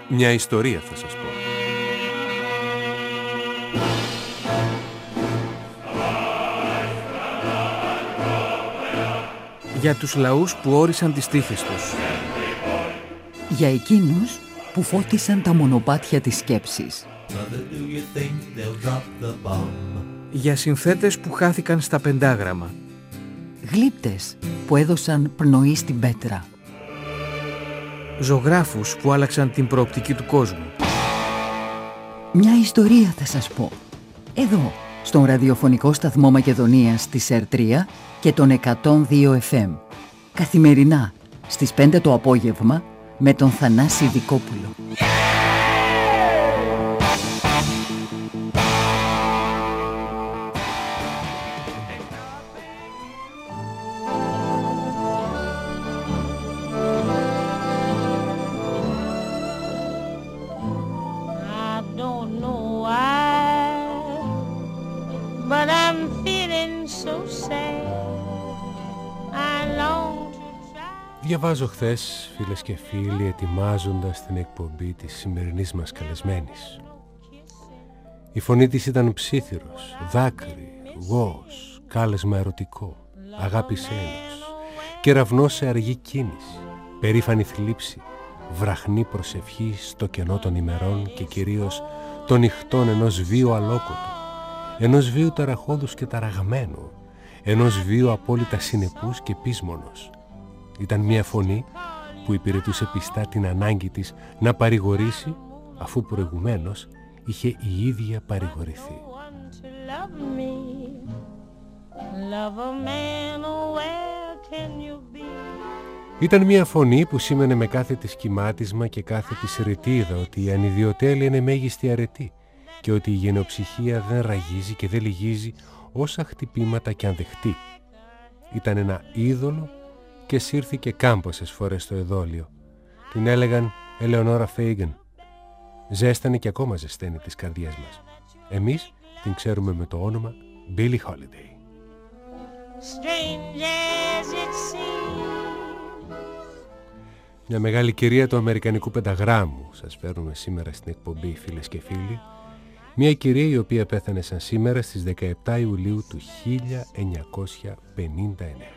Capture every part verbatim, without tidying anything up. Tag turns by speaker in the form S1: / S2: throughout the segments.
S1: Μια ιστορία θα σας πω. Για τους λαούς που όρισαν τις τύχες τους.
S2: Για εκείνους που φώτισαν τα μονοπάτια της σκέψης.
S1: Για συνθέτες που χάθηκαν στα πεντάγραμμα.
S2: Γλύπτες που έδωσαν πνοή στην πέτρα.
S1: Ζωγράφους που άλλαξαν την προοπτική του κόσμου.
S2: Μια ιστορία θα σας πω. Εδώ, στον ραδιοφωνικό σταθμό Μακεδονίας της Ερ τρία και τον εκατόν δύο εφ εμ. Καθημερινά, στις πέντε το απόγευμα, με τον Θανάση Δικόπουλο.
S1: Διαβάζω χθες, φίλες και φίλοι, ετοιμάζοντας την εκπομπή της σημερινής μας καλεσμένης. Η φωνή της ήταν ψίθυρος, δάκρυ, γος, κάλεσμα ερωτικό, αγάπη έλεος, κεραυνός σε αργή κίνηση, περήφανη θλίψη, βραχνή προσευχή στο κενό των ημερών και κυρίως των νυχτών ενός βίου αλόκοτου, ενός βίου ταραχώδους και ταραγμένου, ενός βίου απόλυτα συνεπούς και πείσμονος. Ήταν μια φωνή που υπηρετούσε πιστά την ανάγκη της να παρηγορήσει, αφού προηγουμένως είχε η ίδια παρηγορηθεί. Ήταν μια φωνή που σήμαινε με κάθε της κυμάτισμα και κάθε της ρητίδα ότι η ανιδιοτέλεια είναι μέγιστη αρετή και ότι η γενοψυχία δεν ραγίζει και δεν λυγίζει όσα χτυπήματα κι αν δεχτεί. Ήταν ένα είδωλο και σύρθηκε κάμποσες φορές στο εδόλιο. Την έλεγαν Ελεονόρα Φέιγεν. Ζέστανε και ακόμα ζεσταίνει τις καρδιές μας. Εμείς την ξέρουμε με το όνομα Billie Holiday. Μια μεγάλη κυρία του Αμερικανικού πενταγράμμου σας φέρνουμε σήμερα στην εκπομπή, φίλες και φίλοι. Μια κυρία η οποία πέθανε σαν σήμερα στις δεκαεπτά Ιουλίου του χίλια εννιακόσια πενήντα εννέα.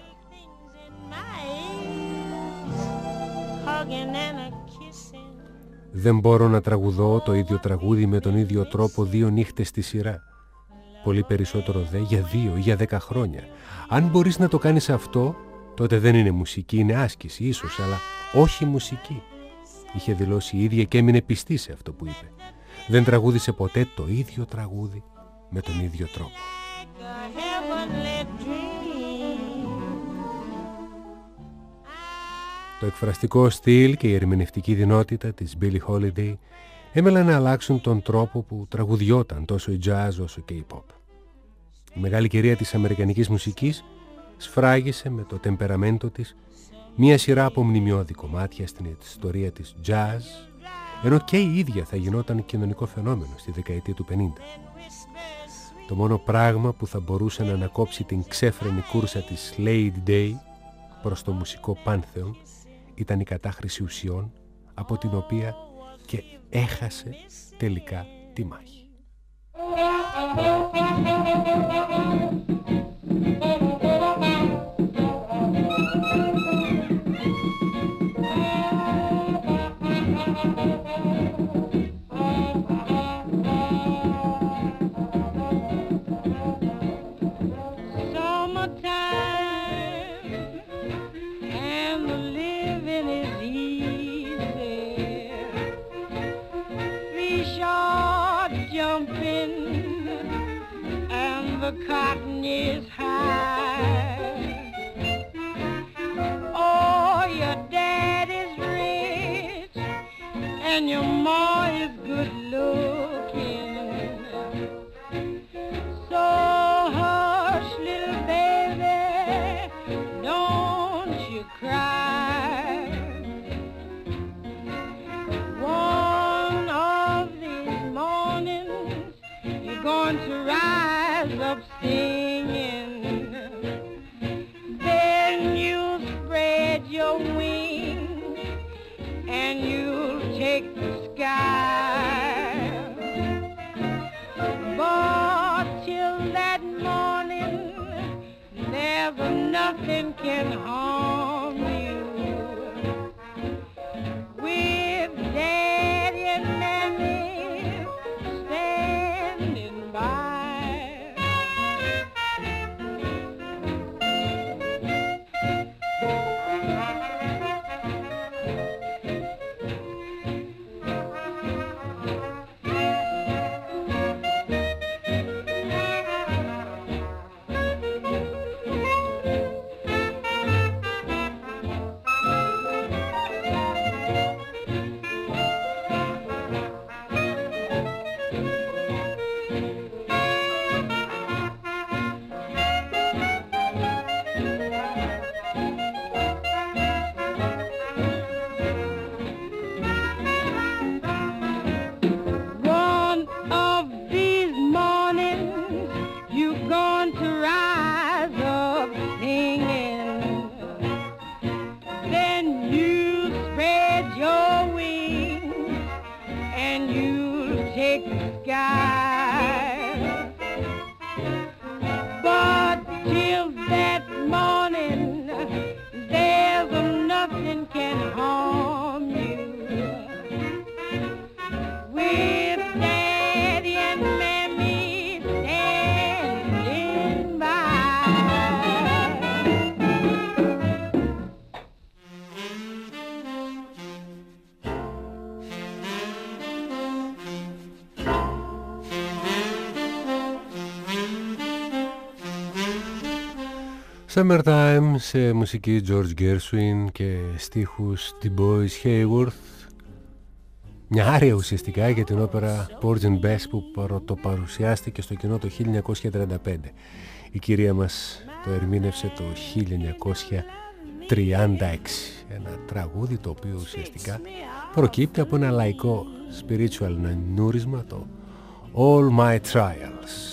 S1: Δεν μπορώ να τραγουδώ το ίδιο τραγούδι με τον ίδιο τρόπο δύο νύχτες στη σειρά. Πολύ περισσότερο δε για δύο ή για δέκα χρόνια. Αν μπορείς να το κάνεις αυτό, τότε δεν είναι μουσική, είναι άσκηση ίσως, αλλά όχι μουσική. Είχε δηλώσει η ίδια και έμεινε πιστή σε αυτό που είπε. Δεν τραγούδισε ποτέ το ίδιο τραγούδι με τον ίδιο τρόπο. Το εκφραστικό στυλ και η ερμηνευτική δυνότητα της Billie Holiday έμελαν να αλλάξουν τον τρόπο που τραγουδιόταν τόσο η jazz όσο και η pop. Η μεγάλη κυρία της αμερικανικής μουσικής σφράγισε με το τεμπεραμέντο της μία σειρά από μνημειώδη κομμάτια στην ιστορία της jazz, ενώ και η ίδια θα γινόταν κοινωνικό φαινόμενο στη δεκαετία του πενήντα. Το μόνο πράγμα που θα μπορούσε να ανακόψει την ξέφρενη κούρσα της Lady Day προς το μουσικό πάνθεον ήταν η κατάχρηση ουσιών, από την οποία και έχασε τελικά τη μάχη.
S3: The cotton is high. Oh, your dad is rich and your ma is good looking. So hush, little baby, don't you cry. One of these mornings you're going to rise up singing. nothing can harm you. With Daddy and Mammy standing by.
S1: Summertime σε μουσική George Gershwin και στίχους The Boys Hayworth. Μια άρια ουσιαστικά για την όπερα Porgy and Bess που πρωτοπαρουσιάστηκε στο κοινό το χίλια εννιακόσια τριάντα πέντε. Η κυρία μας το ερμήνευσε το χίλια εννιακόσια τριάντα έξι. Ένα τραγούδι το οποίο ουσιαστικά προκύπτει από ένα λαϊκό spiritual νούρισμα, το All My Trials.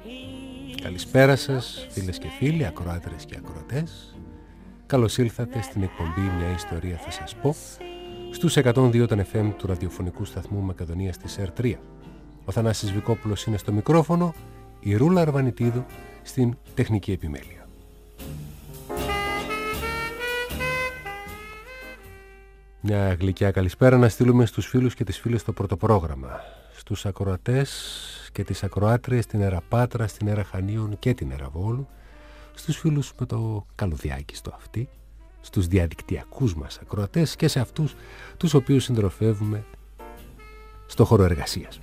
S1: Καλησπέρα σας φίλες και φίλοι, ακροάτρες και ακροατές. Καλώς ήλθατε στην εκπομπή Μια Ιστορία Θα Σας Πω στους εκατόν δύο των εφ εμ του ραδιοφωνικού σταθμού Μακεδονίας της ΕΡ τρία. Ο Θανάσης Βικόπουλος είναι στο μικρόφωνο, η Ρούλα Αρβανιτίδου στην τεχνική επιμέλεια. Μια γλυκιά καλησπέρα να στείλουμε στους φίλους και τις φίλες στο πρωτοπρόγραμμα, στους ακροατές και τις ακροάτριες στην Έρα Πάτρα, στην Έρα Χανίων και την Έρα Βόλου, στους φίλους με το καλουδιάκι στο αυτί, στους διαδικτυακούς μας ακροατές και σε αυτούς τους οποίους συντροφεύουμε στο χώρο εργασίας.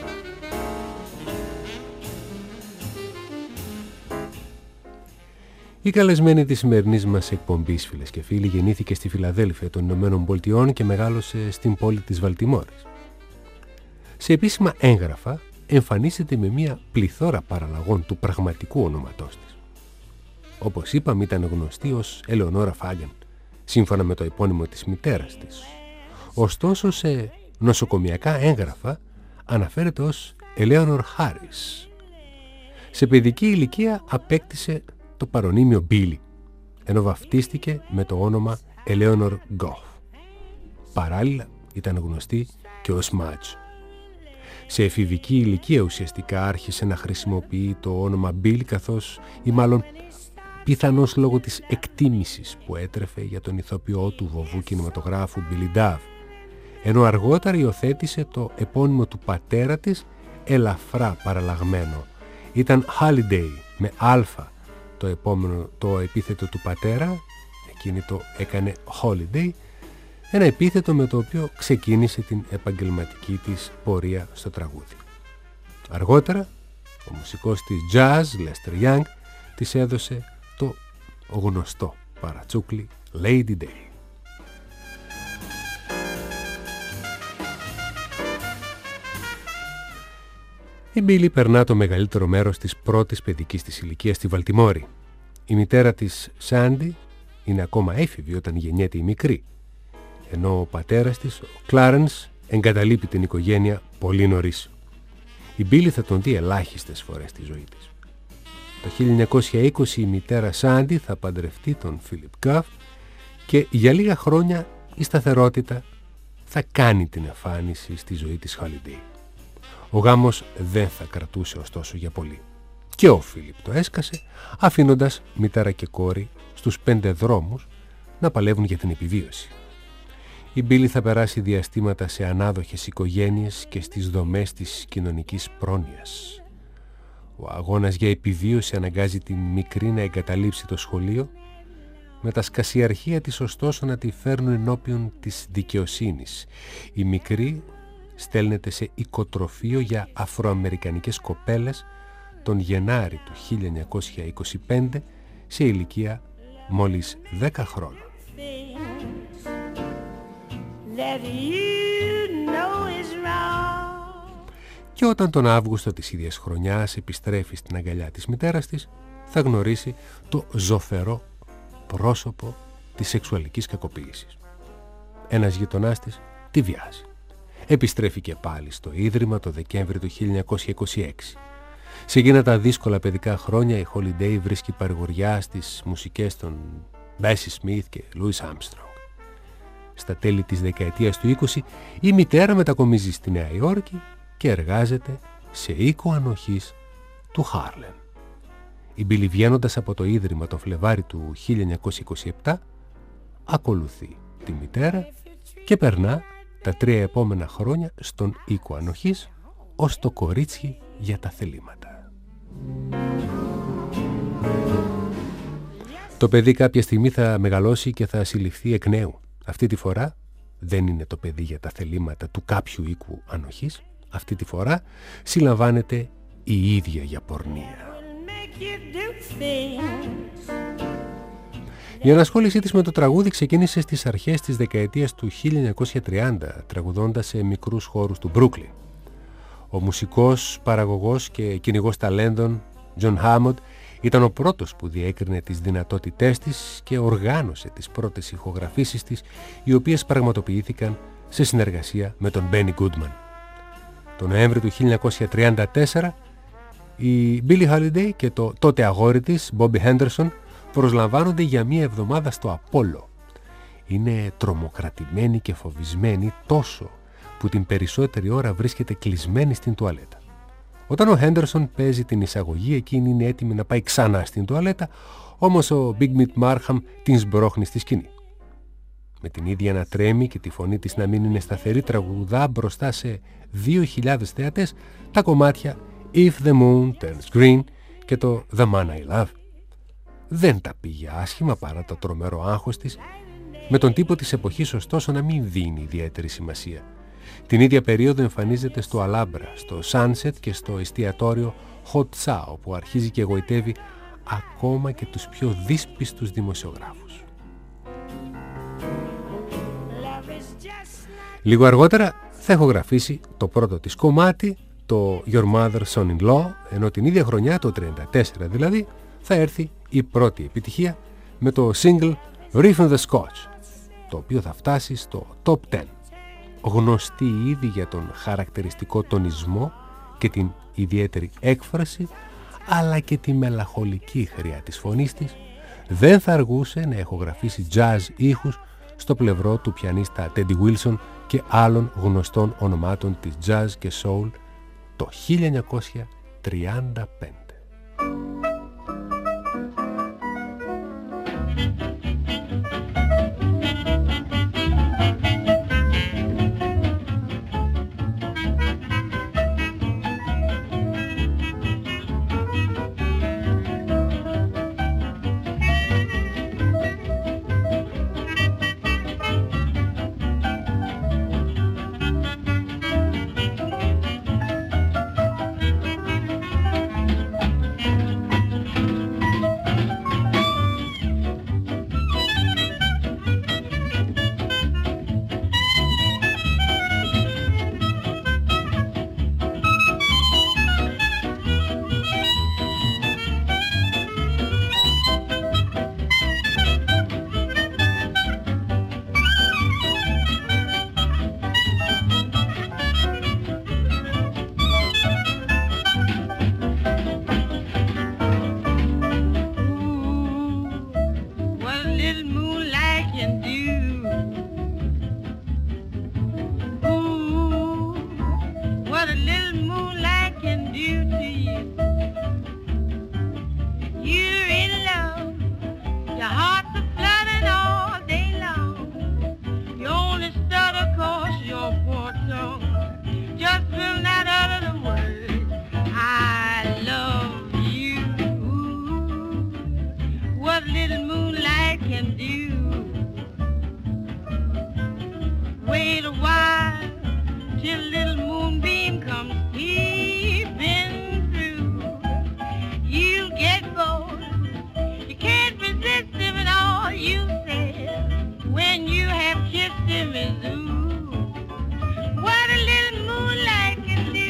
S1: Η καλεσμένη της σημερινής μας εκπομπής, φίλες και φίλοι, γεννήθηκε στη Φιλαδέλφια των Ηνωμένων Πολιτειών και μεγάλωσε στην πόλη της Βαλτιμόρης. Σε επίσημα έγγραφα εμφανίζεται με μια πληθώρα παραλλαγών του πραγματικού ονόματός της. Όπως είπαμε, ήταν γνωστή ως Ελεονόρα Φάγεν, σύμφωνα με το επώνυμο της μητέρας της. Ωστόσο, σε νοσοκομιακά έγγραφα αναφέρεται ως Eleanor Harris. Σε παιδική ηλικία απέκτησε το παρωνύμιο Billy, ενώ βαφτίστηκε με το όνομα Eleanor Goff. Παράλληλα, ήταν γνωστή και ως Madge. Σε εφηβική ηλικία ουσιαστικά άρχισε να χρησιμοποιεί το όνομα Bill, καθώς ή μάλλον πιθανώς λόγω της εκτίμησης που έτρεφε για τον ηθοποιό του βοβού κινηματογράφου Billy Dove, ενώ αργότερα υιοθέτησε το επώνυμο του πατέρα της ελαφρά παραλλαγμένο. Ήταν Holiday με αλφα το, επόμενο, το επίθετο του πατέρα, εκείνη το έκανε Holiday, ένα επίθετο με το οποίο ξεκίνησε την επαγγελματική της πορεία στο τραγούδι. Αργότερα, ο μουσικός της jazz, Lester Young, της έδωσε το γνωστό παρατσούκλι Lady Day. Η Μπίλη περνά το μεγαλύτερο μέρος της πρώτης παιδικής της ηλικίας στη Βαλτιμόρη. Η μητέρα της, Σάντι, είναι ακόμα έφηβη όταν γεννιέται η μικρή, ενώ ο πατέρας της, ο Κλάρενς, εγκαταλείπει την οικογένεια πολύ νωρίς. Η Μπίλη θα τον δει ελάχιστες φορές στη ζωή της. Το χίλια εννιακόσια είκοσι η μητέρα Σάντι θα παντρευτεί τον Φίλιπ Γκαφ και για λίγα χρόνια η σταθερότητα θα κάνει την εμφάνιση στη ζωή της Holiday. Ο γάμος δεν θα κρατούσε ωστόσο για πολύ. Και ο Φίλιπ το έσκασε, αφήνοντας μητέρα και κόρη στους πέντε δρόμους να παλεύουν για την επιβίωση. Η Μπίλι θα περάσει διαστήματα σε ανάδοχες οικογένειες και στις δομές της κοινωνικής πρόνοιας. Ο αγώνας για επιβίωση αναγκάζει την μικρή να εγκαταλείψει το σχολείο, με τα σκασιαρχεία της ωστόσο να τη φέρνουν ενώπιον της δικαιοσύνης. Η μικρή στέλνεται σε οικοτροφείο για αφροαμερικανικές κοπέλες τον Γενάρη του χίλια εννιακόσια είκοσι πέντε σε ηλικία μόλις δέκα χρόνων. Και όταν τον Αύγουστο της ίδιας χρονιάς επιστρέφει στην αγκαλιά της μητέρας της, θα γνωρίσει το ζωφερό πρόσωπο της σεξουαλικής κακοποίησης. Ένας γειτονάς της τη βιάζει. Επιστρέφει και πάλι στο Ίδρυμα το Δεκέμβριο του χίλια εννιακόσια είκοσι έξι. Σε εκείνα τα δύσκολα παιδικά χρόνια η Holiday βρίσκει παρηγοριά στις μουσικές των Bessie Smith και Louis Armstrong. Στα τέλη της δεκαετίας του είκοσι η μητέρα μετακομίζει στη Νέα Υόρκη και εργάζεται σε οίκο ανοχής του Χάρλεμ. Η Μπίλι, βγαίνοντας από το Ίδρυμα τον Φλεβάρι του χίλια εννιακόσια είκοσι επτά, ακολουθεί τη μητέρα και περνά τα τρία επόμενα χρόνια στον οίκο ανοχής ως το κορίτσι για τα θελήματα. Το παιδί κάποια στιγμή θα μεγαλώσει και θα συλληφθεί εκ νέου. Αυτή τη φορά δεν είναι το παιδί για τα θελήματα του κάποιου οίκου ανοχής. Αυτή τη φορά συλλαμβάνεται η ίδια για πορνεία. Η ανασχόλησή της με το τραγούδι ξεκίνησε στις αρχές της δεκαετίας του χίλια εννιακόσια τριάντα, τραγουδώντας σε μικρούς χώρους του Μπρούκλιν. Ο μουσικός, παραγωγός και κυνηγός ταλέντων Τζον Χάμοντ ήταν ο πρώτος που διέκρινε τις δυνατότητές της και οργάνωσε τις πρώτες ηχογραφήσεις της, οι οποίες πραγματοποιήθηκαν σε συνεργασία με τον Μπένι Γκούντμαν. Το Νοέμβριο του χίλια εννιακόσια τριάντα τέσσερα η Billie Holiday και το τότε αγόρι της Bobby Henderson προσλαμβάνονται για μία εβδομάδα στο Απόλλω. Είναι τρομοκρατημένη και φοβισμένη τόσο που την περισσότερη ώρα βρίσκεται κλεισμένη στην τουαλέτα. Όταν ο Χέντερσον παίζει την εισαγωγή, εκείνη είναι έτοιμη να πάει ξανά στην τουαλέτα, όμως ο Big Meat Markham την σμπρώχνει στη σκηνή. Με την ίδια να τρέμει και τη φωνή της να μην είναι σταθερή, τραγουδά μπροστά σε δύο χιλιάδες θεατές τα κομμάτια If the Moon Turns Green και το The Man I Love. Δεν τα πήγε άσχημα παρά το τρομερό άγχος της, με τον τύπο της εποχής ωστόσο να μην δίνει ιδιαίτερη σημασία. Την ίδια περίοδο εμφανίζεται στο Αλάμπρα, στο Sunset και στο εστιατόριο Hot Chow, όπου αρχίζει και εγωιτεύει ακόμα και τους πιο δύσπιστους δημοσιογράφους. Λίγο αργότερα θα ηχογραφήσει το πρώτο της κομμάτι, το Your Mother's Son-in-Law, ενώ την ίδια χρονιά, το τριάντα τέσσερα δηλαδή, θα έρθει η πρώτη επιτυχία με το single Reef in the Scotch, το οποίο θα φτάσει στο top δέκα. Γνωστή ήδη για τον χαρακτηριστικό τονισμό και την ιδιαίτερη έκφραση, αλλά και τη μελαγχολική χρειά της φωνής της, δεν θα αργούσε να ηχογραφήσει jazz ήχους στο πλευρό του πιανίστα Teddy Wilson και άλλων γνωστών ονομάτων της jazz και soul το χίλια εννιακόσια τριάντα πέντε.
S3: Your heart little moonlight can do. Wait a while till little moonbeam comes peeping through. You'll get bored. You can't resist him at all, you said, when you have kissed him is ooh. What a little moonlight can do.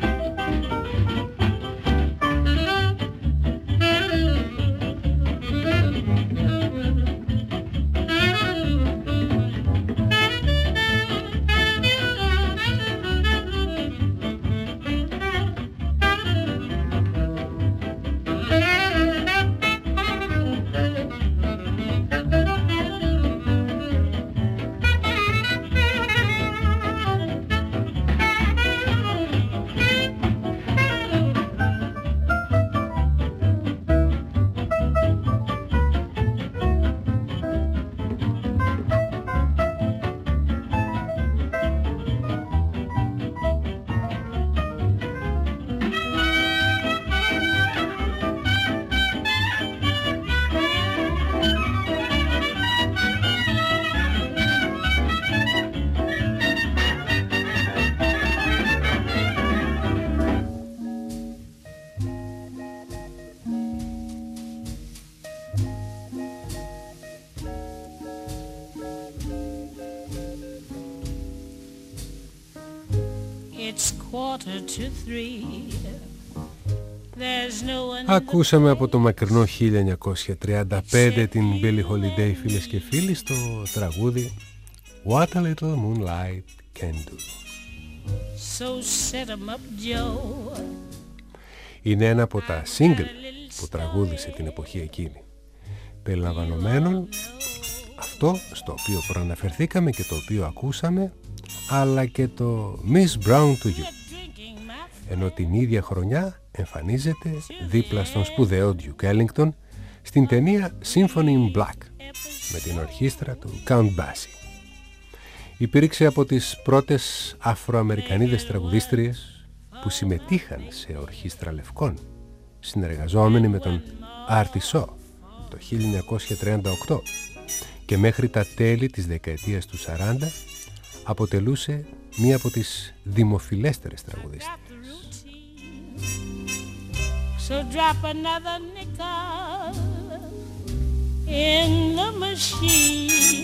S1: Ακούσαμε από το μακρινό χίλια εννιακόσια τριάντα πέντε την Billie Holiday, φίλες και φίλοι, στο τραγούδι What a Little Moonlight Can Do.
S3: So set 'em up, Joe.
S1: Είναι ένα από τα single που τραγούδισε την εποχή εκείνη, περιλαμβανομένων αυτό στο οποίο προαναφερθήκαμε και το οποίο ακούσαμε, αλλά και το Miss Brown to You, ενώ την ίδια χρονιά εμφανίζεται δίπλα στον σπουδαίο Duke Ellington στην ταινία Symphony in Black με την ορχήστρα του Count Basie. Υπήρξε από τις πρώτες Αφροαμερικανίδες τραγουδίστριες που συμμετείχαν σε ορχήστρα λευκών, συνεργαζόμενοι με τον Artie Shaw το χίλια εννιακόσια τριάντα οκτώ, και μέχρι τα τέλη της δεκαετίας του σαράντα αποτελούσε μία από τις δημοφιλέστερες τραγουδίστριες.
S3: So drop another nickel in the machine.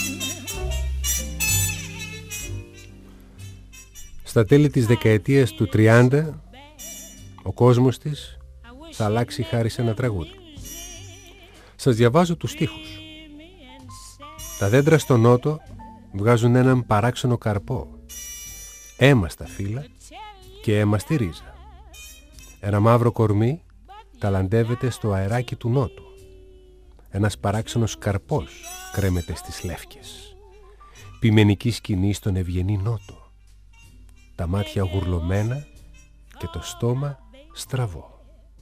S1: Στα τέλη της δεκαετίας του τριάντα ο κόσμος της θα αλλάξει χάρη σε ένα τραγούδι. Σας διαβάζω τους στίχους. Τα δέντρα στο νότο βγάζουν έναν παράξενο καρπό, αίμα στα φύλλα και αίμα στη ρίζα. Ένα μαύρο κορμί ταλαντεύεται στο αεράκι του νότου. Ένας παράξενος καρπός κρέμεται στις λεύκες. Ποιμενική σκηνή στον ευγενή νότο. Τα μάτια γουρλωμένα και το στόμα στραβό.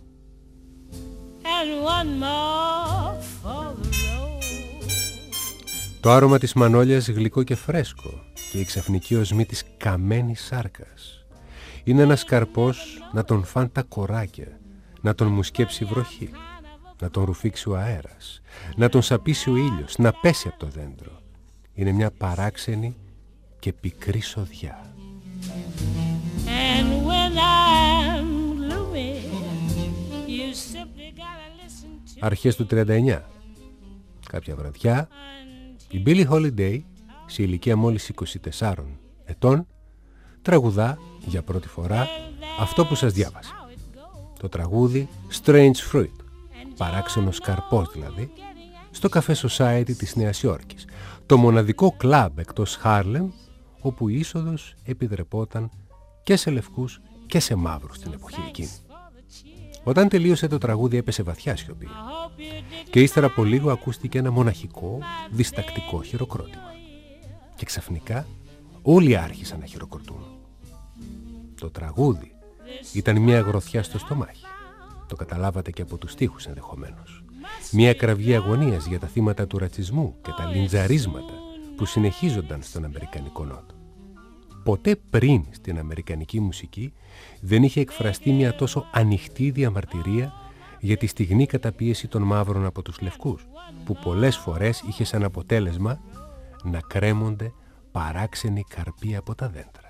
S1: Το άρωμα της μανόλιας γλυκό και φρέσκο και η ξαφνική οσμή της καμένης σάρκας. Είναι ένας καρπός να τον φάν τα κοράκια, να τον μουσκέψει η βροχή, να τον ρουφήξει ο αέρας, να τον σαπίσει ο ήλιος, να πέσει από το δέντρο. Είναι μια παράξενη και πικρή σοδιά. Αρχές του τριάντα εννιά. Κάποια βραδιά η Billie Holiday, σε ηλικία μόλις είκοσι τεσσάρων ετών, τραγουδά για πρώτη φορά αυτό που σας διάβασα. Το τραγούδι Strange Fruit, παράξενος καρπός δηλαδή, στο Café Society της Νέας Υόρκης, το μοναδικό κλαμπ εκτός Χάρλεμ όπου η είσοδος επιτρεπόταν και σε λευκούς και σε μαύρους την εποχή εκείνη. Όταν τελείωσε το τραγούδι έπεσε βαθιά σιωπή και ύστερα από λίγο ακούστηκε ένα μοναχικό, διστακτικό χειροκρότημα. Και ξαφνικά όλοι άρχισαν να χειροκροτούν. Το τραγούδι ήταν μια γροθιά στο στομάχι. Το καταλάβατε και από τους στίχους ενδεχομένως. Μια κραυγή αγωνίας για τα θύματα του ρατσισμού και τα λιντζαρίσματα που συνεχίζονταν στον Αμερικανικό Νότο. Ποτέ πριν στην αμερικανική μουσική δεν είχε εκφραστεί μια τόσο ανοιχτή διαμαρτυρία για τη στιγνή καταπίεση των μαύρων από τους λευκούς, που πολλές φορές είχε σαν αποτέλεσμα να κρέμονται παράξενοι καρποί από τα δέντρα.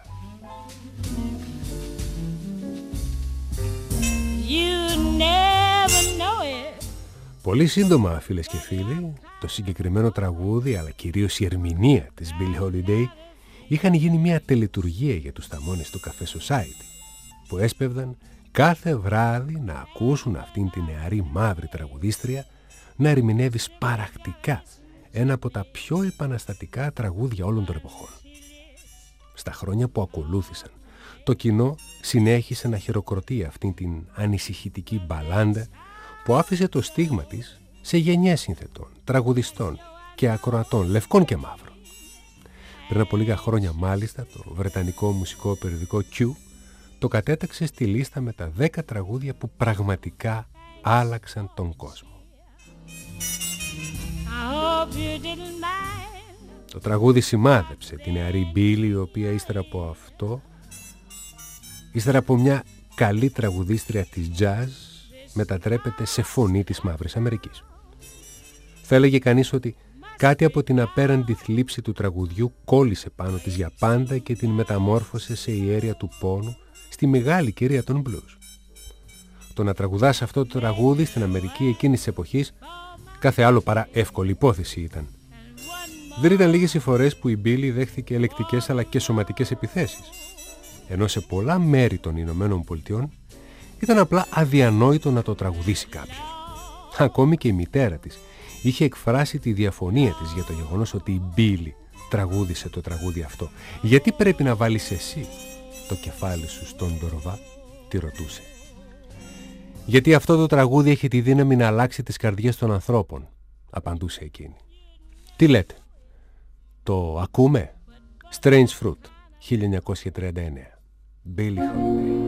S3: You never know it.
S1: Πολύ σύντομα, φίλες και φίλοι, το συγκεκριμένο τραγούδι, αλλά κυρίως η ερμηνεία της Billie Holiday, είχαν γίνει μια τελετουργία για τους θαμώνες του Café Society, που έσπευδαν κάθε βράδυ να ακούσουν αυτήν την νεαρή μαύρη τραγουδίστρια να ερμηνεύει σπαρακτικά ένα από τα πιο επαναστατικά τραγούδια όλων των εποχών. Στα χρόνια που ακολούθησαν, το κοινό συνέχισε να χειροκροτεί αυτήν την ανησυχητική μπαλάντα που άφησε το στίγμα της σε γενιές συνθετών, τραγουδιστών και ακροατών, λευκών και μαύρων. Πριν από λίγα χρόνια μάλιστα, το βρετανικό μουσικό περιοδικό Q το κατέταξε στη λίστα με τα δέκα τραγούδια που πραγματικά άλλαξαν τον κόσμο. Το τραγούδι σημάδεψε την νεαρή Μπίλη, η οποία ύστερα από αυτό, ύστερα από μια καλή τραγουδίστρια της jazz, μετατρέπεται σε φωνή της Μαύρης Αμερικής. Θα έλεγε κανείς ότι κάτι από την απέραντη θλίψη του τραγουδιού κόλλησε πάνω της για πάντα και την μεταμόρφωσε σε ιέρια του πόνου στη μεγάλη κυρία των blues. Το να τραγουδάς αυτό το τραγούδι στην Αμερική εκείνης της εποχής κάθε άλλο παρά εύκολη υπόθεση ήταν. Δεν ήταν λίγες οι φορές που η Μπίλη δέχθηκε ελεκτικές αλλά και σωματικές επιθέσεις, ενώ σε πολλά μέρη των Ηνωμένων Πολιτειών ήταν απλά αδιανόητο να το τραγουδήσει κάποιος. Ακόμη και η μητέρα της είχε εκφράσει τη διαφωνία της για το γεγονός ότι η Μπίλη τραγούδισε το τραγούδι αυτό. «Γιατί πρέπει να βάλεις εσύ το κεφάλι σου στον ντορβά?» τη ρωτούσε. «Γιατί αυτό το τραγούδι έχει τη δύναμη να αλλάξει τις καρδιές των ανθρώπων», απαντούσε εκείνη. «Τι λέτε, το ακούμε?» Strange Fruit, χίλια εννιακόσια τριάντα εννέα. Billie Holiday.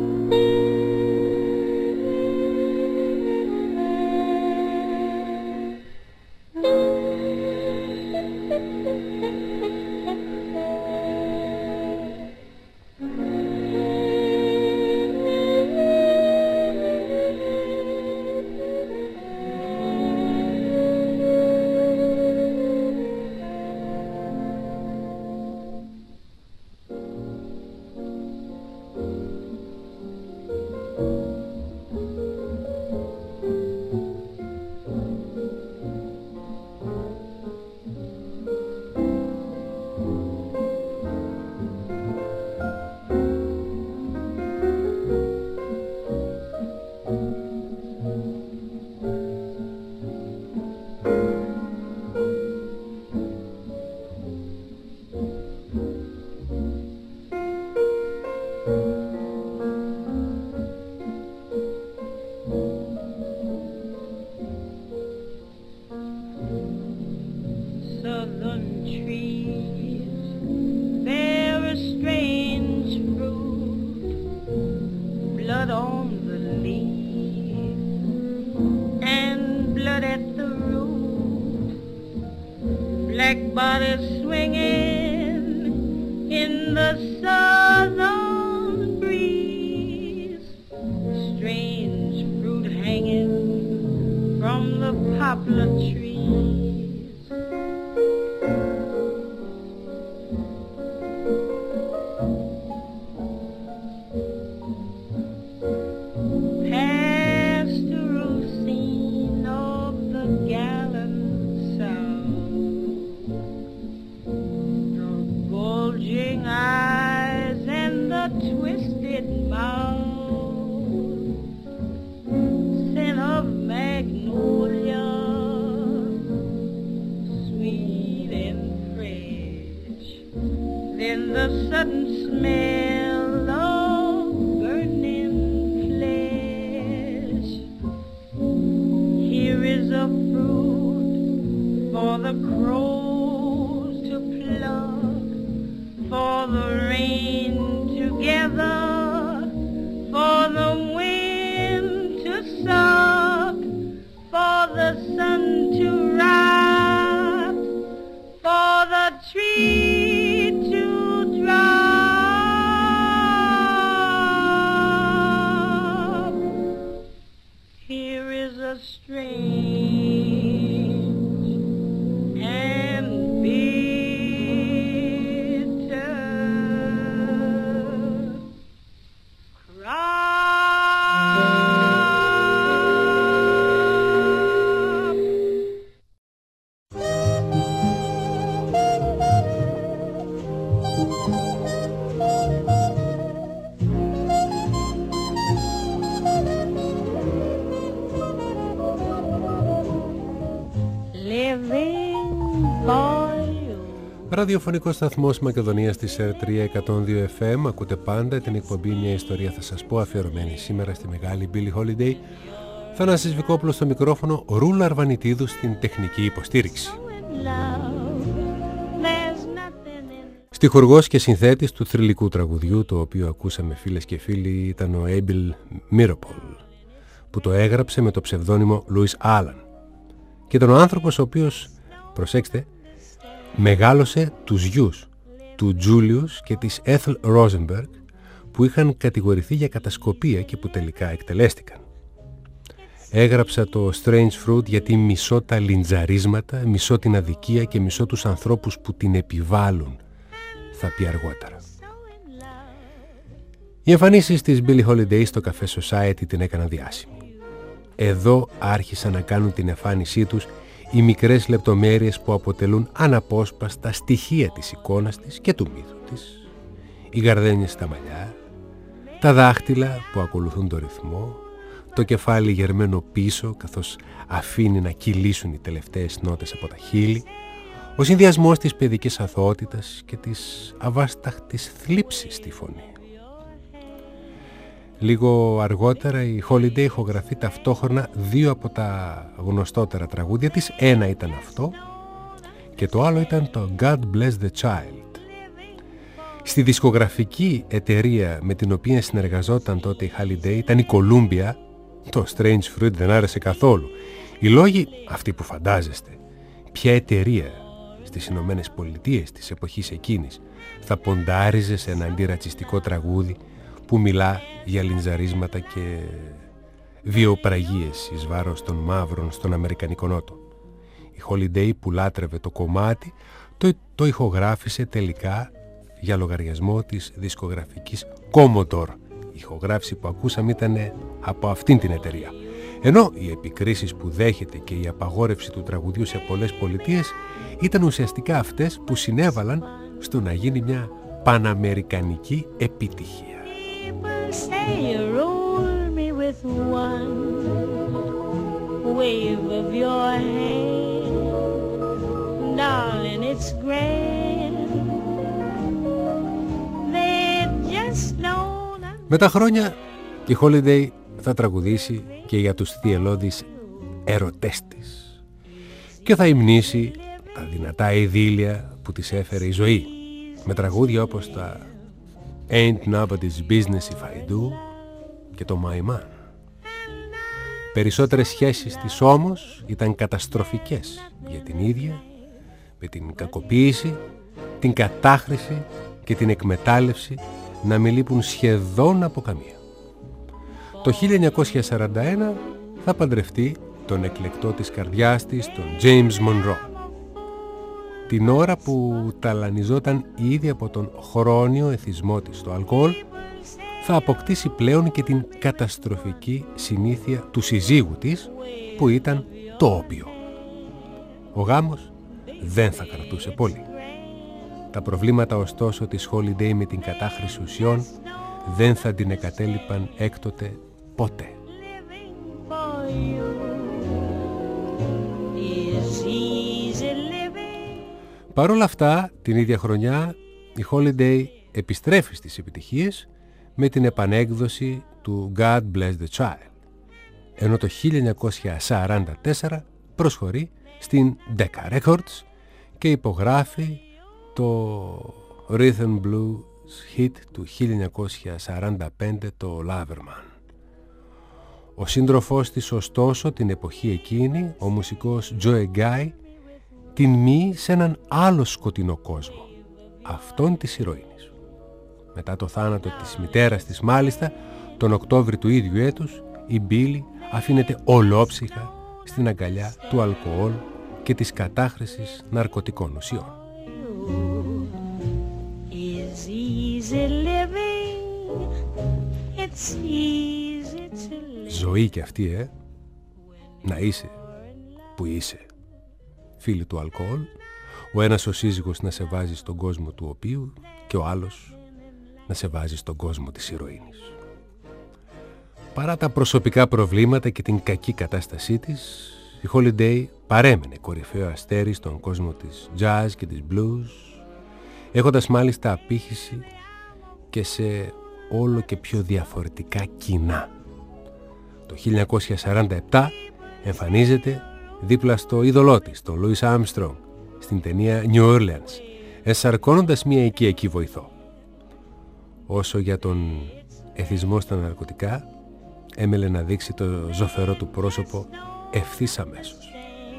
S3: Here is
S1: Ραδιοφωνικός σταθμός Μακεδονίας της Ερ τρία εκατόν δύο εφ εμ. Ακούτε πάντα την εκπομπή «Μια ιστορία θα σας πω», αφιερωμένη σήμερα στη μεγάλη Billie Holiday. Θανάσης Βικόπουλος στο μικρόφωνο, Ρούλα Αρβανιτίδου στην τεχνική υποστήριξη. Στιχουργός και συνθέτης του θρυλικού τραγουδιού, το οποίο ακούσαμε φίλες και φίλοι, ήταν ο Έμπιλ Μίροπολ, που το έγραψε με το ψευδόνυμο Λούις Άλαν. Και ήταν ο άνθρωπος ο οποίος, προσέξτε, μεγάλωσε τους γιους του Τζούλιους και της Έθελ Ρόζενμπεργκ, που είχαν κατηγορηθεί για κατασκοπία και που τελικά εκτελέστηκαν. Έγραψα το Strange Fruit γιατί μισώ τα λιντζαρίσματα, μισώ την αδικία και μισώ τους ανθρώπους που την επιβάλλουν, θα πει αργότερα. Οι εμφανίσεις της Billie Holiday στο Cafe Society την έκαναν διάσημη. Εδώ άρχισαν να κάνουν την εμφάνισή τους οι μικρές λεπτομέρειες που αποτελούν αναπόσπαστα στοιχεία της εικόνας της και του μύθου της. Οι γαρδένιες στα μαλλιά, τα δάχτυλα που ακολουθούν το ρυθμό, το κεφάλι γερμένο πίσω καθώς αφήνει να κυλήσουν οι τελευταίες νότες από τα χείλη, ο συνδυασμός της παιδικής αθωότητας και της αβάσταχτης θλίψης στη φωνή. Λίγο αργότερα η Holiday ηχογραφεί ταυτόχρονα δύο από τα γνωστότερα τραγούδια της. Ένα ήταν αυτό και το άλλο ήταν το God Bless the Child. Στη δισκογραφική εταιρεία με την οποία συνεργαζόταν τότε η Holiday ήταν η Columbia. Το Strange Fruit δεν άρεσε καθόλου. Οι λόγοι αυτοί που φαντάζεστε. Ποια εταιρεία στις Ηνωμένες Πολιτείες της εποχής εκείνης θα ποντάριζε σε ένα αντιρατσιστικό τραγούδι που μιλά για λινζαρίσματα και βιοπραγίες εις βάρος των μαύρων στον Αμερικανικό Νότο. Η Holiday που λάτρευε το κομμάτι το, το ηχογράφησε τελικά για λογαριασμό της δισκογραφικής Commodore. Η ηχογράφηση που ακούσαμε ήταν από αυτήν την εταιρεία. Ενώ οι επικρίσεις που δέχεται και η απαγόρευση του τραγουδιού σε πολλές πολιτείες ήταν ουσιαστικά αυτές που συνέβαλαν στο να γίνει μια παναμερικανική επιτυχία.
S3: Say you roll me with one wave of your hand, darling, it's grand. They just don't.
S1: Με τα χρόνια η Holiday θα τραγουδήσει και για τους θυελλώδεις ερωτές της και θα υμνήσει τα δυνατά ειδήλια που της έφερε η ζωή με τραγούδια όπως τα Ain't Nobody's Business If I Do και το My Man. Περισσότερες σχέσεις της όμως ήταν καταστροφικές για την ίδια, με την κακοποίηση, την κατάχρηση και την εκμετάλλευση να μην λείπουν σχεδόν από καμία. Το χίλια εννιακόσια σαράντα ένα θα παντρευτεί τον εκλεκτό της καρδιάς της, τον James Monroe. Την ώρα που ταλανιζόταν ήδη από τον χρόνιο εθισμό της στο αλκοόλ, θα αποκτήσει πλέον και την καταστροφική συνήθεια του συζύγου της, που ήταν το όπιο. Ο γάμος δεν θα κρατούσε πολύ. Τα προβλήματα ωστόσο της Holiday με την κατάχρηση ουσιών δεν θα την εκατέλειπαν έκτοτε ποτέ. Παρ' όλα αυτά, την ίδια χρονιά η Holiday επιστρέφει στις επιτυχίες με την επανέκδοση του God Bless the Child, ενώ το χίλια εννιακόσια σαράντα τέσσερα προσχωρεί στην Decca Records και υπογράφει το Rhythm Blues hit του χίλια εννιακόσια σαράντα πέντε, το Loverman. Ο σύντροφός της ωστόσο την εποχή εκείνη, ο μουσικός Joe Guy, την μοιεί σε έναν άλλο σκοτεινό κόσμο, αυτόν της ηρωίνης. Μετά το θάνατο της μητέρας της μάλιστα, τον Οκτώβρη του ίδιου έτους, η Billie αφήνεται ολόψυχα στην αγκαλιά του αλκοόλ και της κατάχρησης ναρκωτικών ουσιών. Ζωή και αυτή, ε, να είσαι που είσαι. Φίλοι του αλκοόλ, ο ένας ο σύζυγος να σε βάζει στον κόσμο του οποίου και ο άλλος να σε βάζει στον κόσμο της ηρωίνης. Παρά τα προσωπικά προβλήματα και την κακή κατάστασή της, Η Holiday παρέμενε κορυφαίο αστέρι στον κόσμο της jazz και της blues, έχοντας μάλιστα απήχηση και σε όλο και πιο διαφορετικά κοινά. Το χίλια εννιακόσια σαράντα επτά εμφανίζεται δίπλα στο είδωλό της, τον Louis Armstrong, στην ταινία New Orleans, ενσαρκώνοντας μια οικιακή βοηθό. Όσο για τον εθισμό στα ναρκωτικά, έμελε να δείξει το ζωφερό του πρόσωπο ευθύς αμέσως.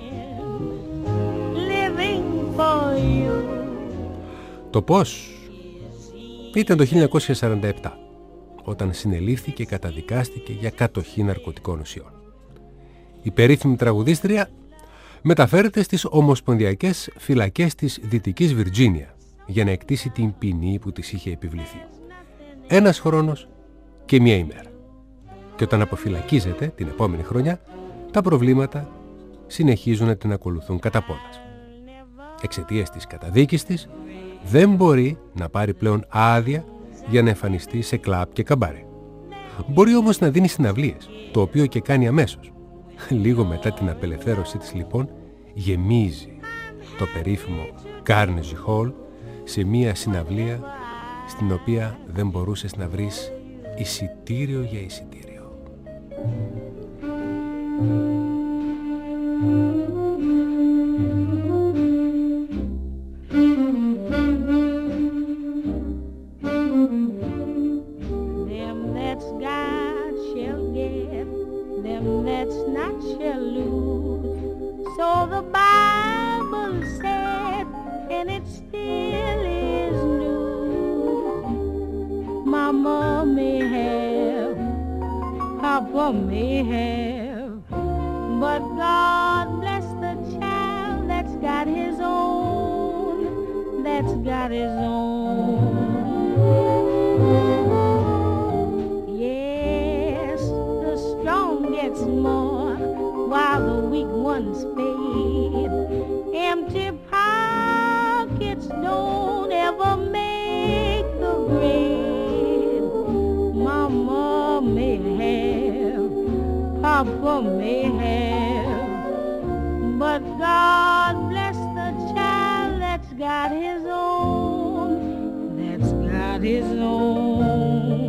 S1: Το πώς ήταν το χίλια εννιακόσια σαράντα επτά, όταν συνελήφθη και καταδικάστηκε για κατοχή ναρκωτικών ουσιών. Η περίφημη τραγουδίστρια μεταφέρεται στις ομοσπονδιακές φυλακές της Δυτικής Βιρτζίνια για να εκτίσει την ποινή που της είχε επιβληθεί. Ένας χρόνος και μία ημέρα. Και όταν αποφυλακίζεται την επόμενη χρονιά, τα προβλήματα συνεχίζουν να την ακολουθούν κατά πόδας. Εξαιτίας της καταδίκης της, δεν μπορεί να πάρει πλέον άδεια για να εμφανιστεί σε κλαμπ και καμπάρε. Μπορεί όμως να δίνει συναυλίες, το οποίο και κάνει αμέσως. Λίγο μετά την απελευθέρωσή της λοιπόν, γεμίζει το περίφημο Carnegie Hall σε μία συναυλία στην οποία δεν μπορούσες να βρεις εισιτήριο για εισιτήριο.
S3: May have, but God bless the child that's got his own, that's got his own. Yes, the strong gets more while the weak ones fade. Empty pockets don't ever make the grade. Mama may have, Papa may have, but God bless the child that's got his own, that's got his own.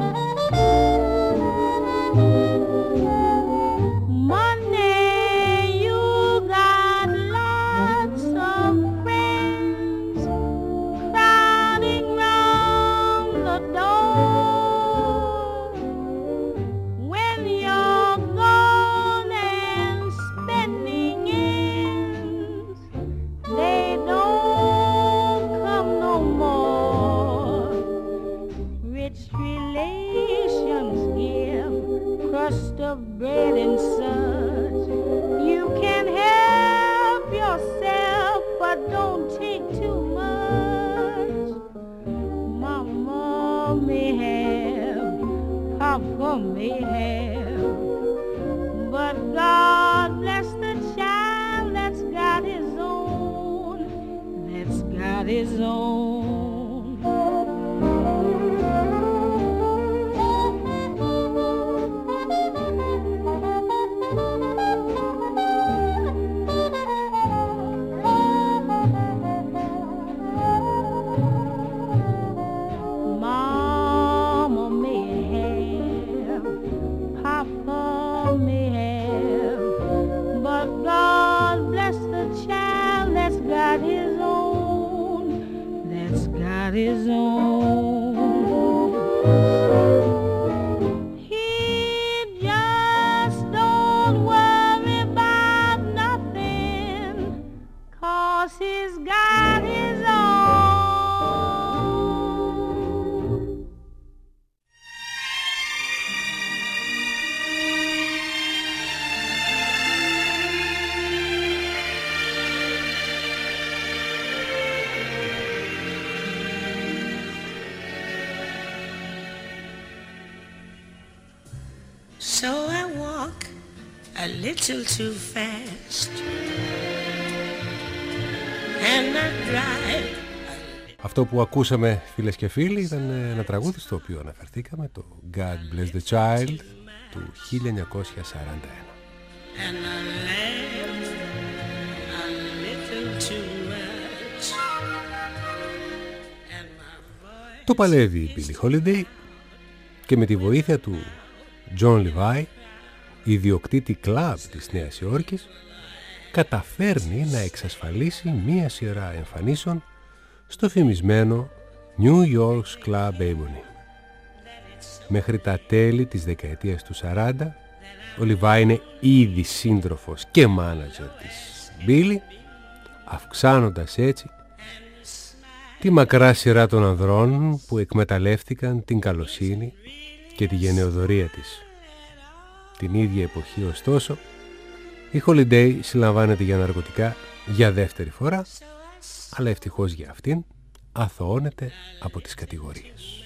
S3: Money, you got lots of friends crowding round the door. When you're gone and spending ends, they don't come no more. Rich relations give crust of bread and such. You can help yourself, but don't take too much. Mama may have, Papa may have, but God bless the child that's got his own, that's got his own. Mama may have, Papa may have, but God bless the child that's got his own, that's got his own. He just don't worry about nothing, 'cause he's got his own.
S4: So I walk a little too fast and I drive.
S1: Αυτό που ακούσαμε, φίλες και φίλοι, ήταν ένα τραγούδι στο οποίο αναφερθήκαμε, το God Bless the Child του χίλια εννιακόσια σαράντα ένα.
S4: And I
S1: Το παλεύει η Billie Holiday και με τη βοήθεια του John Levi, ιδιοκτήτη κλαμπ της Νέας Υόρκης, καταφέρνει να εξασφαλίσει μία σειρά εμφανίσεων στο φημισμένο New York's Club Ebony. Μέχρι τα τέλη της δεκαετίας του σαράντα, ο Levi είναι ήδη σύντροφος και μάνατζερ της Billie, αυξάνοντας έτσι τη μακρά σειρά των ανδρών που εκμεταλλεύτηκαν την καλοσύνη και τη γενεοδορία της. Την ίδια εποχή, ωστόσο, η Holiday συλλαμβάνεται για ναρκωτικά για δεύτερη φορά, αλλά ευτυχώς για αυτήν αθωώνεται από τις κατηγορίες.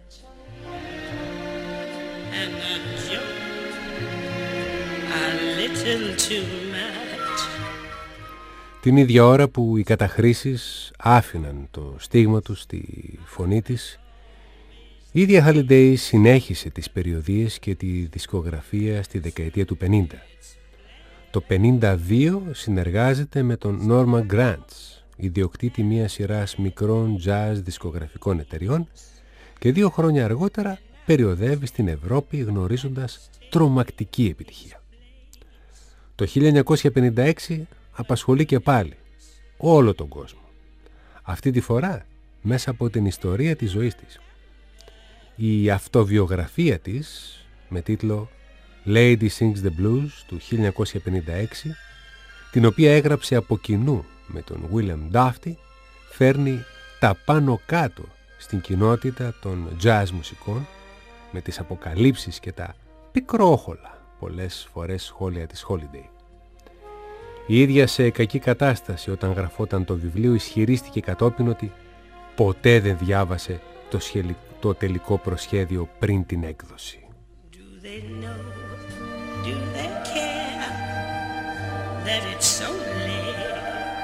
S4: And a joke a little too much.
S1: Την ίδια ώρα που οι καταχρήσεις άφηναν το στίγμα τους στη φωνή της, η ίδια Holiday συνέχισε τις περιοδίες και τη δισκογραφία στη δεκαετία του πενήντα. Το πενήντα δύο συνεργάζεται με τον Norman Granz, ιδιοκτήτη μια σειράς μικρών jazz δισκογραφικών εταιριών, και δύο χρόνια αργότερα περιοδεύει στην Ευρώπη γνωρίζοντας τρομακτική επιτυχία. Το χίλια εννιακόσια πενήντα έξι απασχολεί και πάλι όλο τον κόσμο, αυτή τη φορά μέσα από την ιστορία της ζωής της. Η αυτοβιογραφία της με τίτλο Lady Sings the Blues του χίλια εννιακόσια πενήντα έξι, την οποία έγραψε από κοινού με τον William Dafoe, φέρνει τα πάνω κάτω στην κοινότητα των jazz μουσικών με τις αποκαλύψεις και τα πικρόχολα πολλές φορές σχόλια της Holiday. Η ίδια σε κακή κατάσταση όταν γραφόταν το βιβλίο ισχυρίστηκε κατόπιν ότι ποτέ δεν διάβασε το, σχελι... το τελικό προσχέδιο πριν την έκδοση.
S4: Do they know, do they care that it's so late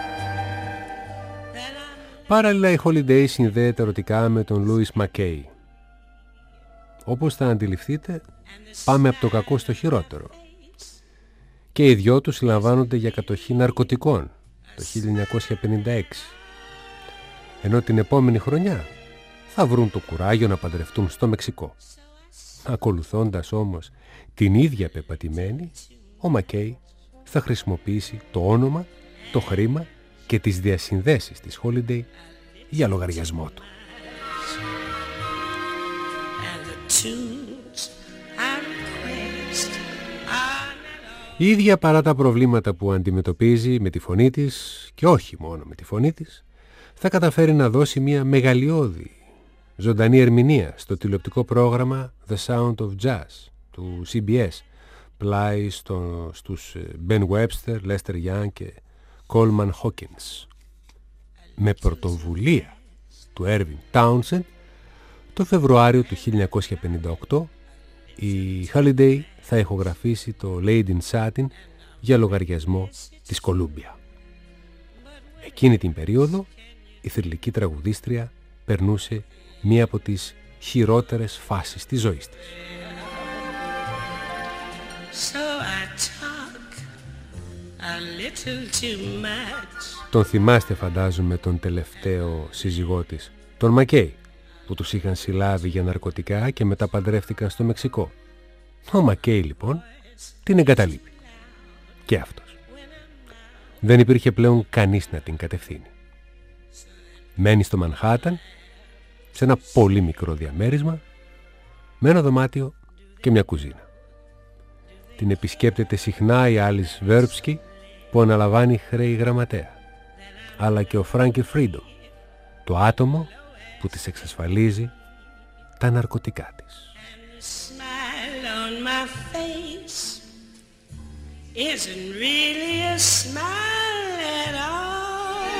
S4: that I'm...
S1: Παράλληλα η Holiday συνδέεται ερωτικά με τον Louis Mackay. Όπως θα αντιληφθείτε, πάμε από το κακό στο χειρότερο. Και οι δυο τους συλλαμβάνονται για κατοχή ναρκωτικών το χίλια εννιακόσια πενήντα έξι. Ενώ την επόμενη χρονιά θα βρουν το κουράγιο να παντρευτούν στο Μεξικό. Ακολουθώντας όμως την ίδια πεπατημένη, ο Μακέι θα χρησιμοποιήσει το όνομα, το χρήμα και τις διασυνδέσεις της Holiday για λογαριασμό του. Η ίδια, παρά τα προβλήματα που αντιμετωπίζει με τη φωνή της, και όχι μόνο με τη φωνή της, θα καταφέρει να δώσει μια μεγαλειώδη ζωντανή ερμηνεία στο τηλεοπτικό πρόγραμμα The Sound of Jazz του σι μπι ες, πλάι στο, στους Ben Webster, Lester Young και Coleman Hawkins. Με πρωτοβουλία του Ervin Townsend, το Φεβρουάριο του χίλια εννιακόσια πενήντα οκτώ η Holiday θα ηχογραφήσει το Lady in Satin για λογαριασμό της Columbia. Εκείνη την περίοδο η θρυλική τραγουδίστρια περνούσε μία από τις χειρότερες φάσεις της ζωής της.
S4: So I talk a little too much.
S1: Τον θυμάστε φαντάζομαι τον τελευταίο σύζυγό της, τον Μακέι, που τους είχαν συλλάβει για ναρκωτικά και μετά παντρεύτηκαν στο Μεξικό. Ο Μακέι λοιπόν την εγκαταλείπει. Και αυτός. Δεν υπήρχε πλέον κανείς να την κατευθύνει. Μένει στο Μανχάταν, σε ένα πολύ μικρό διαμέρισμα, με ένα δωμάτιο και μια κουζίνα. Την επισκέπτεται συχνά η Άλις Βέρμπσκι, που αναλαμβάνει χρέη γραμματέα, αλλά και ο Φράνκι Φρίντο, το άτομο που της εξασφαλίζει τα ναρκωτικά της.
S4: Smile on my face isn't really a smile at all.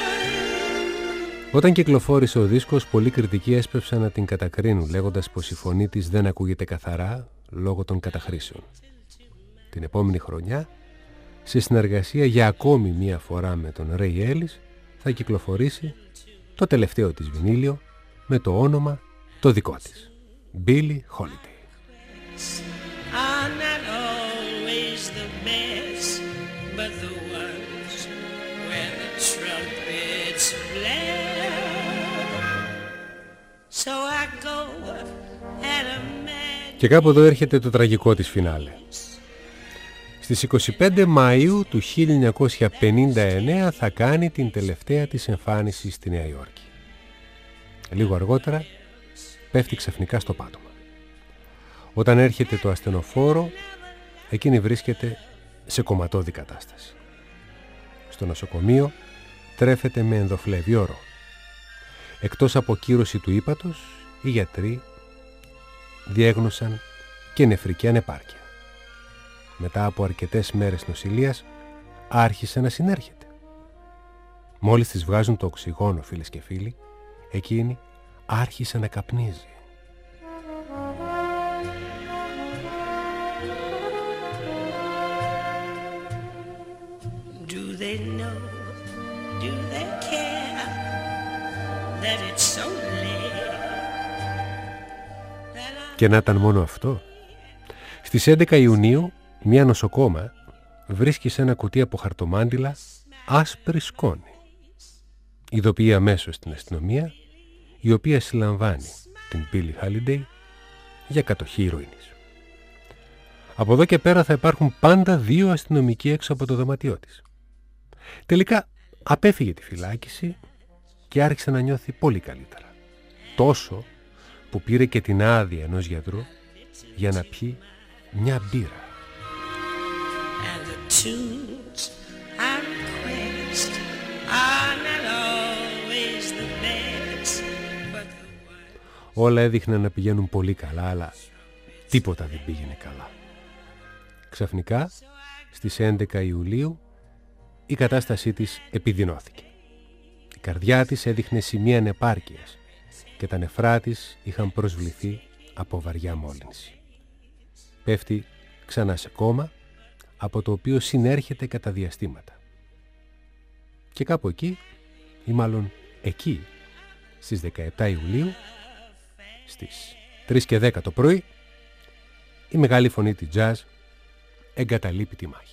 S1: Όταν κυκλοφόρησε ο δίσκος, πολλοί κριτικοί έσπευσαν να την κατακρίνουν, λέγοντας πως η φωνή της δεν ακούγεται καθαρά λόγω των καταχρήσεων. Την επόμενη χρονιά, σε συνεργασία για ακόμη μία φορά με τον Ρέι Έλλης, θα κυκλοφορήσει το τελευταίο της βινίλιο με το όνομα το δικό της, Billie Holiday.
S4: Are not always the best, but the ones where the trumpets blare. So
S1: Και κάπου εδώ έρχεται το τραγικό της φινάλε. Στις είκοσι πέντε Μαΐου του χίλια εννιακόσια πενήντα εννέα θα κάνει την τελευταία της εμφάνιση στη Νέα Υόρκη. Λίγο αργότερα πέφτει ξαφνικά στο πάτωμα. Όταν έρχεται το ασθενοφόρο, εκείνη βρίσκεται σε κομματώδη κατάσταση. Στο νοσοκομείο τρέφεται με ενδοφλεβιόρο. Εκτός από κύρωση του ύπατος, οι γιατροί διέγνωσαν και νεφρική ανεπάρκεια. Μετά από αρκετές μέρες νοσηλείας, άρχισε να συνέρχεται. Μόλις της βγάζουν το οξυγόνο, φίλες και φίλοι, εκείνη άρχισε να καπνίζει.
S4: Do they know, do they care that it's only that I...
S1: Και να ήταν μόνο αυτό. Στις έντεκα Ιουνίου, μια νοσοκόμα βρίσκει σε ένα κουτί από χαρτομάντιλα άσπρη σκόνη. Ειδοποιεί αμέσως στην αστυνομία, η οποία συλλαμβάνει την Billie Holiday για κατοχή ηρωίνης. Από εδώ και πέρα θα υπάρχουν πάντα δύο αστυνομικοί έξω από το δωμάτιό της. Τελικά απέφυγε τη φυλάκιση και άρχισε να νιώθει πολύ καλύτερα. Τόσο που πήρε και την άδεια ενός γιατρού για να πιει μια μπύρα.
S4: And the tunes I request are not always the best, but the...
S1: Όλα έδειχναν να πηγαίνουν πολύ καλά, αλλά τίποτα δεν πήγαινε καλά. Ξαφνικά, στις έντεκα Ιουλίου, η κατάστασή της επιδεινώθηκε. Η καρδιά της έδειχνε σημεία ανεπάρκειας και τα νεφρά της είχαν προσβληθεί από βαριά μόλυνση. Πέφτει ξανά σε κόμμα, από το οποίο συνέρχεται κατά διαστήματα. Και κάπου εκεί, ή μάλλον εκεί, στις δεκαεπτά Ιουλίου, στις τρεις και δέκα το πρωί, η μεγάλη φωνή της jazz εγκαταλείπει τη μάχη.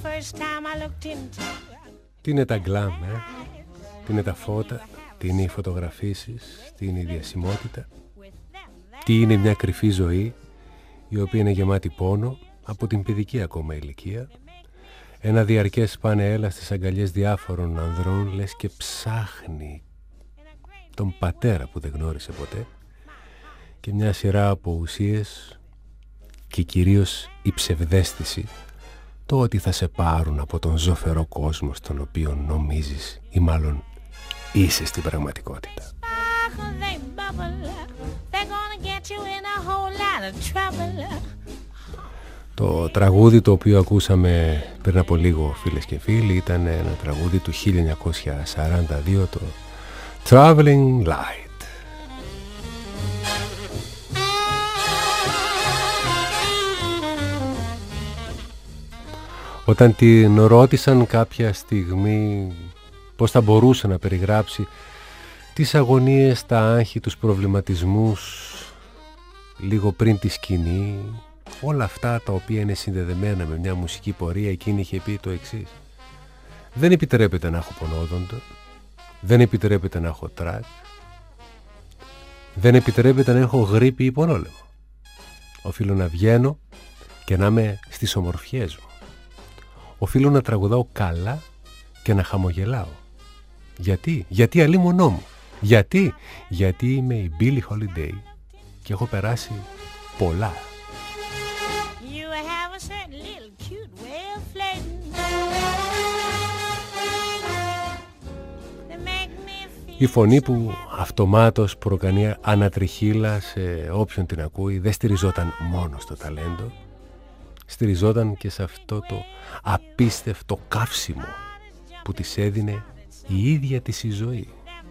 S1: Τι είναι τα γκλάμ, ε? Τι είναι τα φώτα, τι είναι οι φωτογραφίσεις, τι είναι η διασημότητα, τι είναι μια κρυφή ζωή η οποία είναι γεμάτη πόνο από την παιδική ακόμα ηλικία, ένα διαρκές πάνε έλα στις αγκαλιές διάφορων ανδρών, λες και ψάχνει τον πατέρα που δεν γνώρισε ποτέ, και μια σειρά από ουσίες και κυρίως η ψευδαίσθηση, το ότι θα σε πάρουν από τον ζωφερό κόσμο στον οποίο νομίζεις ή μάλλον είσαι στην πραγματικότητα. Το τραγούδι το οποίο ακούσαμε πριν από λίγο, φίλες και φίλοι, ήταν ένα τραγούδι του χίλια εννιακόσια σαράντα δύο, το Traveling Light. Όταν την ρώτησαν κάποια στιγμή πώς θα μπορούσε να περιγράψει τις αγωνίες, τα άγχη, τους προβληματισμούς λίγο πριν τη σκηνή, όλα αυτά τα οποία είναι συνδεδεμένα με μια μουσική πορεία, εκείνη είχε πει το εξής: δεν επιτρέπεται να έχω πονόδοντο, δεν επιτρέπεται να έχω τρακ, δεν επιτρέπεται να έχω γρίπη ή πονόλεμο. Οφείλω να βγαίνω και να είμαι στις ομορφιές μου. Οφείλω να τραγουδάω καλά και να χαμογελάω. Γιατί, γιατί αλίμονό μου. Γιατί, γιατί είμαι η Billie Holiday και έχω περάσει πολλά. Η φωνή που αυτομάτως προκανεί ανατριχύλα σε όποιον την ακούει δεν στηριζόταν μόνο στο ταλέντο, στηριζόταν και σε αυτό το απίστευτο καύσιμο που της έδινε η ίδια της η ζωή.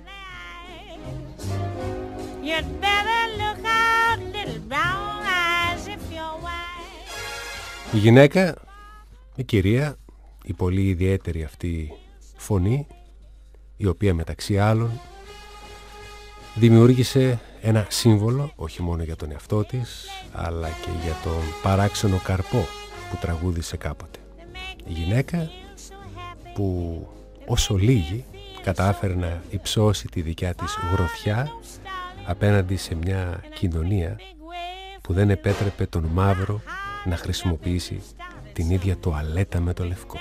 S1: Η γυναίκα, η κυρία, η πολύ ιδιαίτερη αυτή φωνή, η οποία μεταξύ άλλων δημιούργησε ένα σύμβολο όχι μόνο για τον εαυτό της, αλλά και για τον παράξενο καρπό που τραγούδισε κάποτε. Η γυναίκα που όσο λίγη κατάφερε να υψώσει τη δικιά της γροθιά απέναντι σε μια κοινωνία που δεν επέτρεπε τον μαύρο να χρησιμοποιήσει την ίδια τουαλέτα με το λευκό.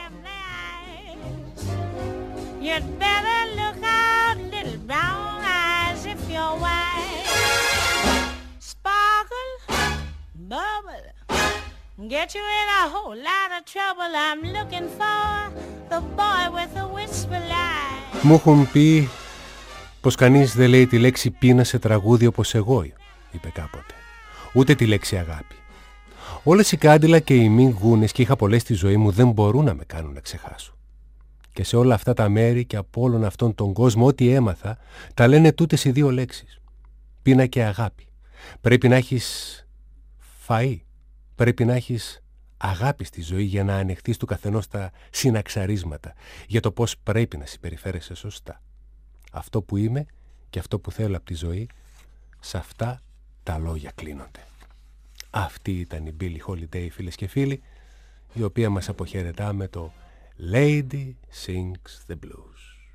S1: Get you in a whole lot of trouble. I'm looking for the boy with the whisper line. Μου έχουν πει πως κανείς δεν λέει τη λέξη πείνα σε τραγούδι όπως εγώ, είπε κάποτε. Ούτε τη λέξη αγάπη. Όλες οι κάντιλα και οι μη γούνες, και είχα πολλές στη ζωή μου, δεν μπορούν να με κάνουν να ξεχάσω. Και σε όλα αυτά τα μέρη και από όλον αυτόν τον κόσμο, ό,τι έμαθα, τα λένε τούτες οι δύο λέξεις. Πείνα και αγάπη. Πρέπει να έχεις φαΐ. Πρέπει να έχεις αγάπη στη ζωή για να ανεχτείς του καθενός τα συναξαρίσματα, για το πώς πρέπει να συμπεριφέρεσαι σωστά. Αυτό που είμαι και αυτό που θέλω από τη ζωή, σε αυτά τα λόγια κλείνονται. Αυτή ήταν η Billie Holiday, φίλες και φίλοι, η οποία μας αποχαιρετά με το Lady Sings the Blues.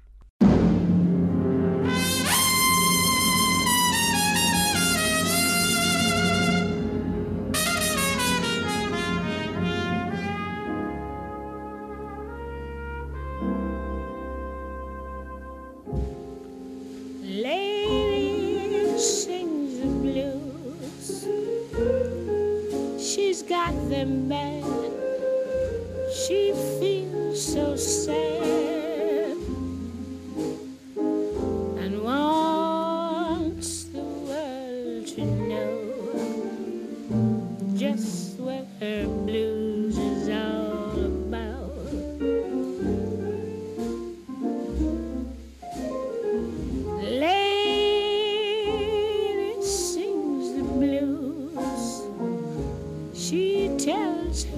S4: Them bad. She feels so sad and wants the world to know just what her blues is all about. Lady sings the blues. She tells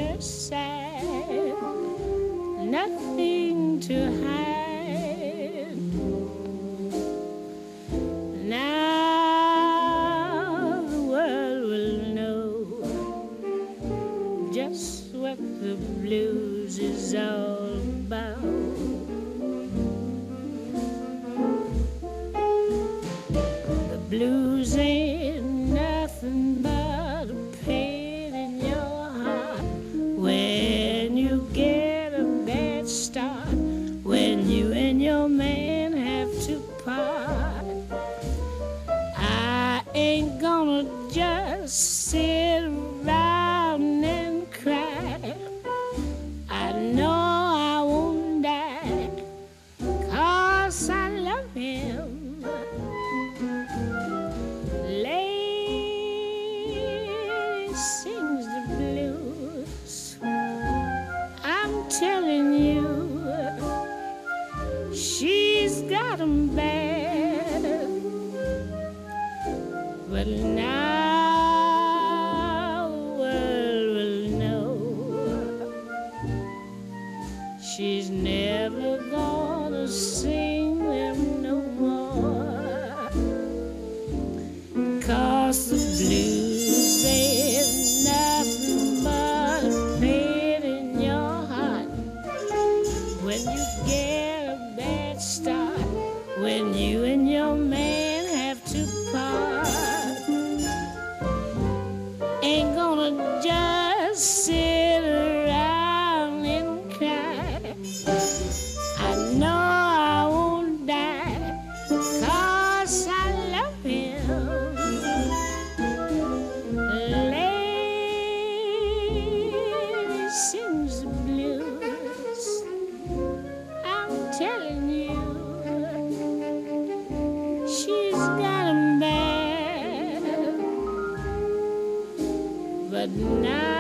S4: blues ain't nothing but a pain in your heart when you get a bad start, when you and your man have to part. I ain't gonna just sit around and cry. I know I won't die, 'cause I love him. Lady sings the blues. I'm telling you, she's got 'em bad. But now the world will know she's never gonna sing them no more. 'Cause the blues ain't nothing but a pain in your heart when you get a bad start, when you and your man have to part. Ain't gonna just sit around and cry. I know I won't die, 'cause I love him. Lady sings the blues. I'm telling you, she's got 'em bad. But now